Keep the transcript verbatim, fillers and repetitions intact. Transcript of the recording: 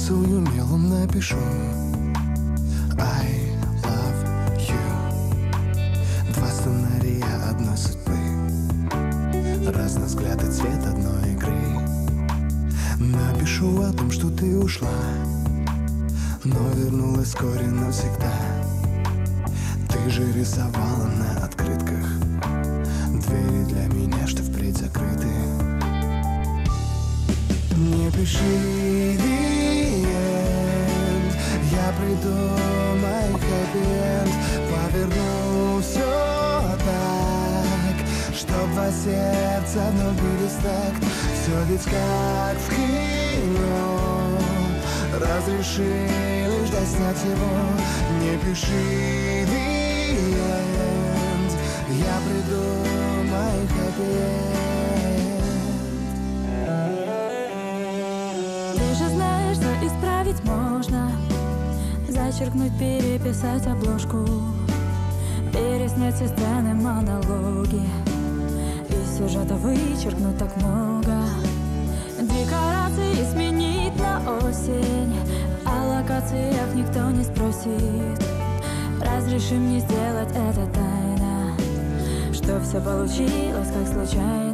нарисую, мелом напишу I love you. Два сценария одной судьбы, разный взгляд и цвет одной игры. Напишу о том, что ты ушла, но вернулась вскоре навсегда. Ты же рисовала на открытках двери для меня, что впредь закрыты. Не пиши the end, я придумаю happy end. Поверну все так, чтоб два сердца одно бились так. Все ведь как в кино, разреши лишь доснять его. Не пиши the end, я придумаю happy end. Ты же знаешь, что исправить можно, зачеркнуть, переписать обложку, переснять все сцены, монологи, из сюжета вычеркнуть так много. Декорации сменить на осень, о локациях никто не спросит. Разреши мне сделать это тайно, чтоб все получилось как случайно.